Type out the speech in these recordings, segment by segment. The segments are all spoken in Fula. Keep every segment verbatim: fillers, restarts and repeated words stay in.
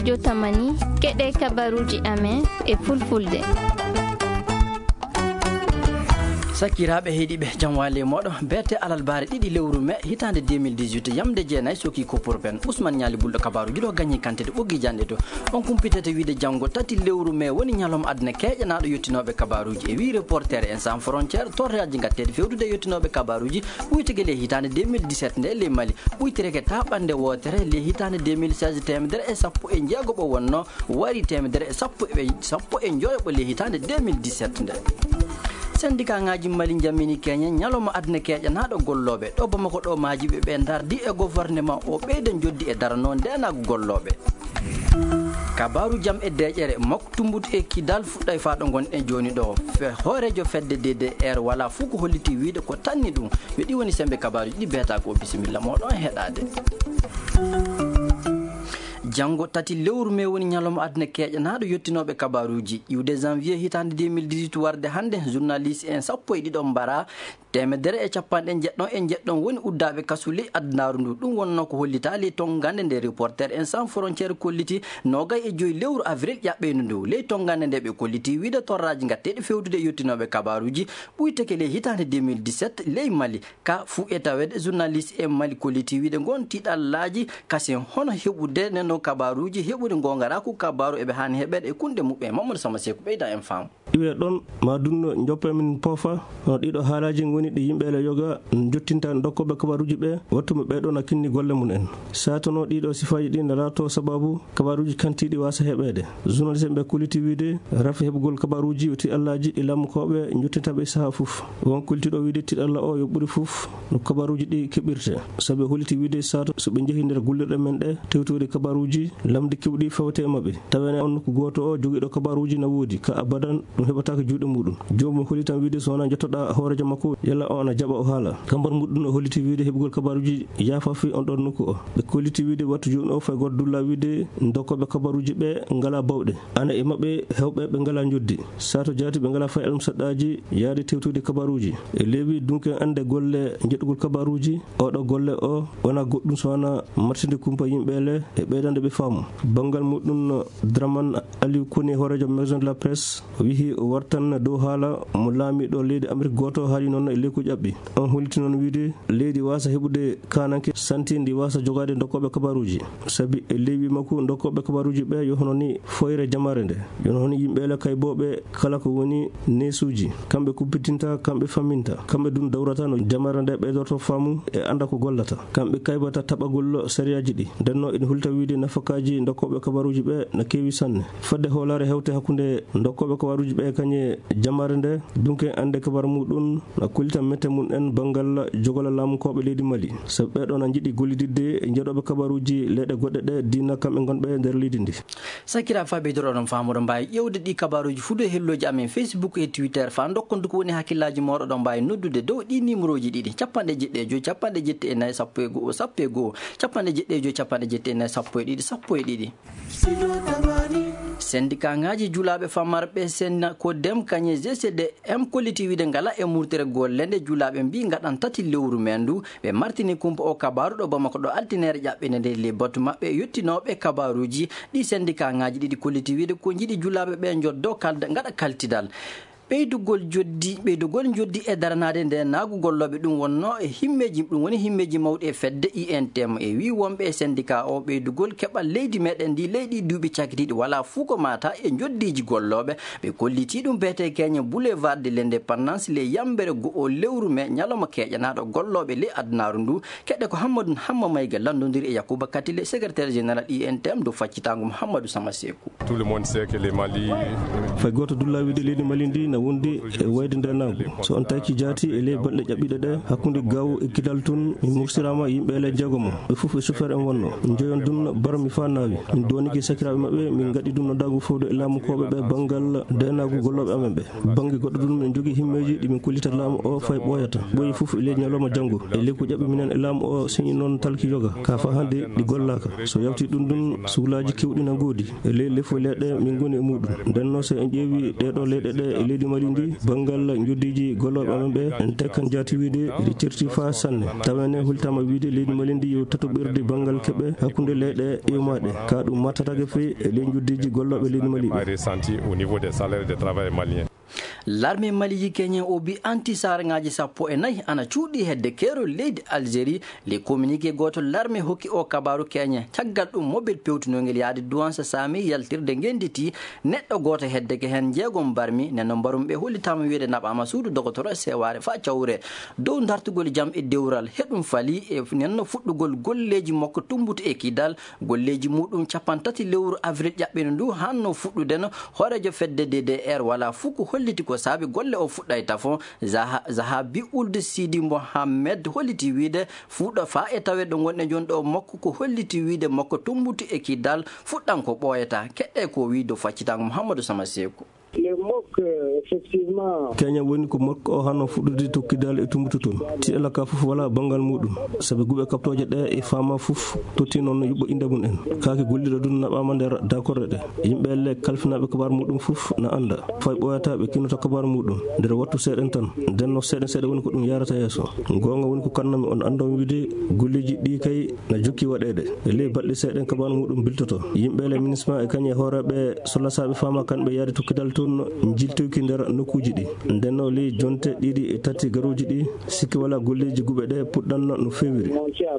studio Tamani keɗe kabaruji amen e fulfulde. sakiraɓe heeɗiɓe jam wale moɗo berte alalbare ɗiɗi lewru me hitande deux mille dix-huit yamde jeenayyi soki ko pour ben ousmane ñali bulɗo kabaruji ɗo gagni kantede ɓoggi jande to on kumpitete wiide janggo tati lewru me woni ñalom aduna keƴanaɗo yettinoɓe kabaruji e wi reporter en sans frontiére torraji gattede fewdude yettinoɓe kabaruji ɓuytege le hitande deux mille dix-sept nde le mali ɓuytereke taɓande wotere le hitande deux mille seize temedere e sappo e jeegoɓo wonno wari temedere e sappo e sappo e joyoɓo le hitande deux mille dix-sept nde syndicat ngaji mali jammini kenya ñaloma aduna keƴanaɗo golloɓe ɗo bamako ɗo majiɓe ɓe dardi e gouvernement o ɓeyden joddi e darano ndenago golloɓe kabaru jam e deƴere makko tumbutu e kidal fuɗɗay faɗo gonɗen joni ɗo fe hoorejo fedde D D R wala fuu ko holliti wiide ko tanni ɗum yo ɗi woni sembe kabaruji ɗi beeta ko bisimilla moɗon heɗade. janggo tati lewru me woni ñalawma aduna keƴanaɗo yettinoɓe kabaruji iwde janvier hitande deux mille dix-huit warde hande journaliste en sappo e ɗiɗon mbara temedere e capanɗe jeɗɗon e jeɗɗon woni uddaɓe kasuli addunaru ndu ɗum wonno ko hollitali tongande nde reporter en sans frontiére kolliti nogay e joyi lewru avril ƴaɓɓendu ndu ley tongande nde ɓe kolliti wiide torraji gatteɗe fewdude yettinoɓe kabaruji ɓuyteke le hitande deux mille dix-sept ley mali ka fuu e tawede journaliste en mali kolliti wiide gon tiɗallaji kasen hono heɓude neno kabaruji heɓude gongara ko kabaru eɓe hani heɓede e kunde muɓɓe mamadou sama sekou ɓeyda en fam iwe ɗon ma dunno joppa min poofa no ɗiɗo haalaji woni ɗi yimɓeele yoga jottinta dokkoɓe kabaruji ɓe wattuma ɓeɗon a kinni golle mum en satono ɗiɗo sifaji ɗi nalato sababu kabaruji kantiɗi wasa heɓede journaliste ɓe kulliti wiide rafa heɓugol kabaruji o tiɗallaji ɗi lamkoɓe jottintaɓe saaha foof won kullitiɗo wiide tiɗalla o yo ɓuuri foof no kabaruji ɗi keɓirte saabi holliti wiide sato soɓe jeehi nder gullirɗe men ɗe tewtude kabaruji lamdi kewɗi fewte e mabɓe tawene on ko goto o joguiɗo kabaruji na woodi ka abadan ɗum heɓatako juuɗe muɗum jomum holli tan wiide so wona jettoɗa hoorejo makko yalla o ana jaɓa o haala kambar muɗum o holliti wiide heɓugol kabaruji yaafafi on ɗon nokku o ɓe kolliti wiide wattu joni o fay goto dulla wiide dokkoɓe kabaruji ɓe ngala bawɗe ana e mabɓe hewɓe ɓe ngala joddi sato jaati ɓe ngala fay alum saɗɗaji yaade tewtude kabaruji e leewi donc ande golle jeɗɗugol kabaruji oɗo golle o wona goɗɗum so wona martinde kumpa yimɓele e ɓeydande ɓe faamu bangal muɗum Draman Aliou Kone hoorejo maison de la presse o wihi o wartan dow haala mo laamiɗo leydi Amérique goto haali noon e leyku ƴaɓɓi on holliti noon wiide leydi wasa heɓude kananke santi ndi wasa jogade dokkoɓe kabaruji saabi e leywi makko dokkoɓe kabaruji ɓe yo hono ni foyre jamare nde yo hono yimɓele kayboɓe kala ko woni nesuji kamɓe kuppitinta kamɓe famminta kamɓe dun dawrata no jamare nde ɓeydorto faamu e anda ko gollata kamɓe kaybata taɓagol sériyaji ɗi ndenno ene hollita wiide nafakaji dokkoɓe kabaruji ɓe no kewi sanne fadde hoolare hewte hakkude dokkoɓe kabaruji ɓe kañe jamare nde donc ande kabar muɗum no kullita mette mum en banggal jogola laamukoɓe leydi Mali sabu ɓeɗon a jiiɗi gollididde e jeeɗoɓe kabaruji leyɗe goɗɗe ɗe dina kamɓe gonɓe nder leydi ndi sakira fa ɓeydoro ɗon famuɗo mbawi ƴewde ɗi kabaruji fuuɗo e helloji amen Facebook e Twitter fa dokkondu ko woni hakkillaji moɗo ɗon mbawi noddude dow ɗi numéro ji ɗiɗi capanɗe jeɗɗi e joyi capanɗe jetti e nayyi sappo e goho sappo e goho capanɗe jeɗɗi e joyi capanɗe jetti e nayyi sappo e ɗiɗi sappo e ɗiɗi syndicat ngaji julaɓe famarɓe senna ko dem kañe G C D M kolliti wiide ngala e murtere gollende julaɓe mbi gaɗan tati lewru men ndu ɓe martini kumpa o kabaru ɗo bamako ɗo altinere ƴaɓɓene nde le batu mabɓe yettinoɓe kabaruji ɗi syndicat ngaji ɗiɗi kolliti wiide ko jiiɗi julaɓe ɓe joddo kalda gaɗa kaltidal ɓeydugol joddi ɓeydugol joddi e daranade nde naagu golloɓe ɗum wonno e himmeji ɗum woni himmeji mawɗi e fedde I N T M e wi wonɓe e syndicat o ɓeydugol keɓal leydi meɗen ndi leydi duuɓi cakitiɗi wala fuu ko mata e joddiji golloɓe ɓe kolliti ɗum beete keñe boulevard de l'indépendance le yambere go'o lewru me ñalawma keƴanaɗo golloɓe le addunaru ndu keɗɗe ko Hammadou Hamma Mayga landodiri e Yakouba Katile secrétaire général I N T M do faccitago Mouhamadou Sama Sekou tout le monde sait que les Mali fay goto dulla wiide leydi Mali ndi na wondi e wayde ndenago so on taki jaati e ley balɗe ƴaɓɓiɗe ɗe hakkude gaw e kidal tun min mursirama yimɓele jeegomo ɓe foof e chauffeur en wonno min joyon dun bara mi fa nawi min doniki sakiraɓe mabɓe min gaɗi dun noddago fowde e laamukoɓe ɓe banggal ndenago golloɓe amen ɓe banggue goɗɗo dun min jogui himmeji ɗimin kollita laamu o fay ɓoyata ɓoyi foof e ley ñalawma janggo e ley ko ƴaɓɓi minen e laamu o siñi noon talki yoga ka fa hande ɗi gollaka so yawti ɗum ɗum suhlaji kewɗi na goodi e ley lefo leɗɗe min goni e muɗum ndenno so en ƴeewi ɗeɗo leyɗe ɗe e leydi Mali ndi bangal joddiji golloɓe amen ɓe en tekkan jati wiide ɗi certi fa sanne tawene hultama wiide leydi Mali ndi yo tatoɓirde bangal keɓe hakkude leyɗe e maɗe ka ɗum mattatake fewi e ley joddiji golloɓe leydi Mali au niveau des salaires des travailleurs maliens. L'armée maliji kenyen obi anti sarangaji sappo e nayi ana cuuɗi hedde kero leydi Algérie les communiqué goto l'armée hokki o kabaru kenyen caggal ɗum mobile pewtunogel yaade douance sami yaltirde genditi neɗɗo goto hedde ke hen jeegom barmi nenno mbarum ɓe hollitama wiide naɓama suudu docteur seware fa cawre dow dartugol jaam e dewral heɗum fali e nenno fuɗɗugol golleji makko tumbuto e kidal golleji muɗum capantati lewru avril ƴaɓɓino ndu hanno fuɗɗudeno horejo fedde D D R wala fuko holliti ko saabi golle o fuɗɗay tafon zahabi ulde sidi mohammed holliti wiide fuuɗo fa e tawe ɗo gonɗe joni ɗo makko ko holliti wiide makko tumbuti e kidal fuɗɗan ko ɓooyata keɗɗe ko wiido faccitango Mouhamadou Sama Sekou. Le mok effectivement Kenya woni ko makko o hanno fuɗɗude tokkidal e tumbutu ton tiɗala ka fof wala bangal muɗum sabi guɓe kaptoje ɗe e fama fof totti noon yuɓɓo inde mum en kake golliɗo ɗum naɓama nder d'accord ɗe yimɓe elle kalfinaɓe kabaru muɗum fof na anda fay ɓoyataɓe kinota kabaru muɗum nder wattu seeɗen tan nden no seeɗen seeɗa woni ko ɗum yarata yesso gonga woni ko kannami on andon wiide golleji ɗi kay na jokki waɗede e ley balɗe seeɗen kabaru muɗum biltoto yimɓe ele ministre e kañe horeɓe sollasaɓe fama kanɓe yaade tokkidal toon jiltoyki nder nokkuji ɗi ndenno ley jonte ɗiɗi e tati garuji ɗi sikki wala golleji guɓe ɗe puɗɗanno no fewiri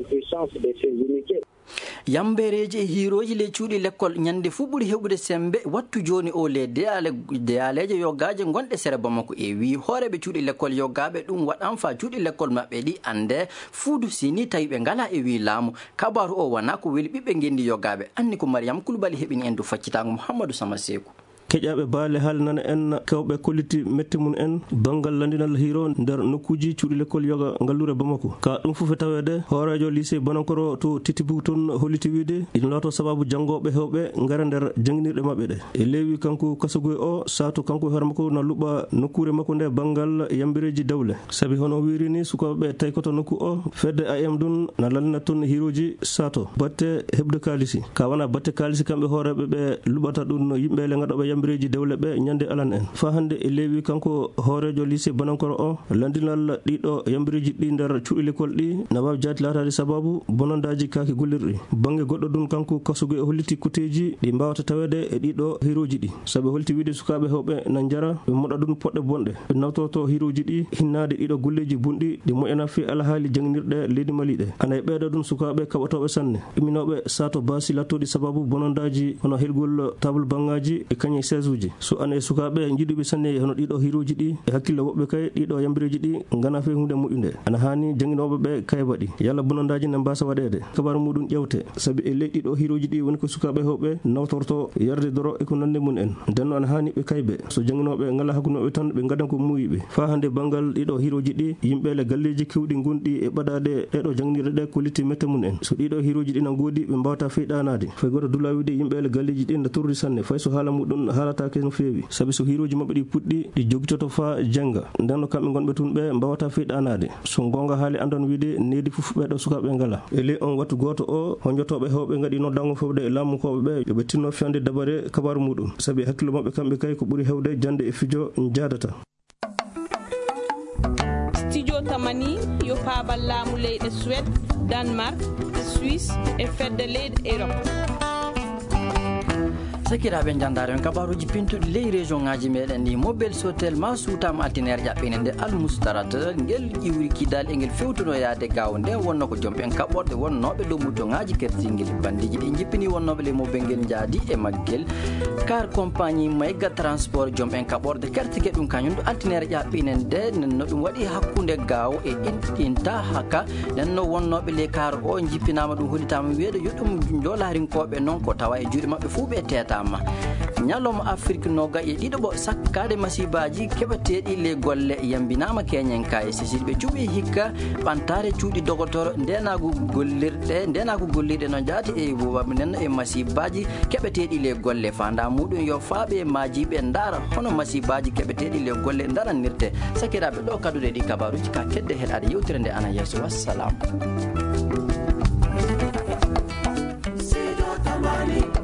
yambereji e hiroji le cuuɗi l'école ñande fu ɓuuri heɓude sembe wattu joni o le deyale deyaleje yoggaje gonɗe sere Bamako e wi hooreɓe cuuɗi l'école yoggaɓe ɗum waɗan fa cuuɗi l'école maɓɓe ɗi ande fuudu sini tawi ɓe ngala e wi laamu kabaru o wona ko weeli ɓiɓɓe gendi yoggaɓe anni ko Mariam Koulibaly heɓini en du faccitago Mouhamadou Sama Sekou. keƴaɓe baale haalnana en kewɓe kolliti metti mum en bangal landinal hiro nder nokkuji cuuɗi l'école yoga ngallure Bamako ka ɗum fof e tawede hoorejo lycée Bonankoro to Titibu toon holliti wiide ina laato sababu janggoɓe hewɓe ngara nder jangguirɗe mabɓe ɗe e leewi kanko kasogoy o saatu kanko hoore makko na luɓa nokkure makko nde bangal yambireji dawle saabi hono wirini sukaɓeɓe tawi koto nokku o fedde A M ɗum na landina toon hiroji saato batte hebde kalisi ka wona batte kalisi kamɓe hooreɓe ɓe luɓata ɗum no yimɓe le gaɗoɓe yambireji dawle ɓe ñande alan en fa hande e leewi kanko hoorejo lycée Bonankoro o landinal ɗiɗo yambireji ɗi nder cuuɗi l'école ɗi na wawi jaati latade sababu bonondaji kake gollirɗi banggue goɗɗo ɗum kanko kasugo e holliti kuteji ɗi mbawata tawede e ɗiɗo hiroji ɗi saabi holti wiide sukaɓe hewɓe na jara ɓe moɗa ɗum poɗɗe bonɗe ɓe nawtoto hiroji ɗi hinnade ɗiɗo golleji bunɗi ɗi moƴƴana fi alahaali janginirɗe leydi Mali ɗe ana e ɓeyda ɗum sukaɓe kaɓatoɓe sanne ɗuminoɓe sato basi lattoɗi sababu bonondaji hono helgol table bangaji e kañe seize uji so ane sukaɓe jiɗuɓe sanne hono ɗiɗo hiroji ɗi e hakkille woɓɓe kay ɗiɗo yambireji ɗi gana fe hunde moƴƴude ana hani jangguinoɓe ɓe kay waɗi yalla bonondaji ne mbasa waɗede kabaru muɗum ƴewte saabi e ley ɗiɗo hiroji ɗi woni ko sukaɓe hewɓe nawtorto yarde doro e ko nande mum en ndenno ana hani ɓe kayɓe so jangguinoɓe ngala hakkunoɓe tan ɓe gadan ko muuyiɓe fa hande bangal ɗiɗo hiroji ɗi yimɓe le galleji kewɗi gonɗi e ɓaɗade ɗeɗo jangguirɗe ɗe ko litti mette mum en so ɗiɗo hiroji ɗi na goodi ɓe mbawata feyɗanade fay goto dula wiide yimɓe le galleji ɗi ne torri sanne fay so haala muɗum haalatake no feewi saabi so hiroji mabɓe ɗi puɗɗi ɗi jogitoto fa jangga ndenno kamɓe gonɓe tun ɓe mbawata feyɗanade so gonga haali andon wiide needi fof ɓeɗo sukaɓe ngala e ley on wattu goto o honjotoɓe hewɓe gaɗi noddango fewde e laamukoɓe ɓe yoɓe tinno fiyande dabare kabaru muɗum saabi hakkille mabɓe kamɓe kay ko ɓuuri hewde jande e fijo jadata. Studio Tamani yo paabal laamu leyɗe Suède, Danemark, Suisse e fedde leyɗe Europe. sakiraɓe jandare en kabaruji pintuɗi ley région ngaji meɗen ni mobile sotel ma suutama altinaire ƴaɓɓine nde almustarat ngel iwri kidal e ngel fewtuno yaade gaw nde wonno ko joom en kaɓɓorɗe wonnoɓe dow muddoŋaji kertingel bandiji ɗi jippini wonnoɓe le mobile ngel jaadi e maggel car compagnie mayga transport joom en kaɓɓorɗe kertige ɗum kañum ɗo altinaire ƴaɓɓine nde nenno ɗum waɗi hakkude gaw e inta haka nenno wonnoɓe le car o jippinama ɗum hollitama wiide yo ɗum jolarinkoɓe noon ko tawa e juuɗe mabɓe fuu ɓe teta ñalawma Afrique noga e ɗiɗo sakkade masibaji keɓeteɗi le golle yambinama keñen ka e sisiri ɓe cuuɓi hikka ɓantare cuuɗi dogotoro ndenago gollirɗe ndenago gollirɗe no jaati e nenno e masibaji keɓeteɗi le golle fanda muɗum yo faaɓe majiɓe daara hono masibaji keɓeteɗi le golle daranirte sakiraɓe ɗo kaduɗe ɗi kabaruji ka kedde heɗade yewtere nde ana yesso wassalam.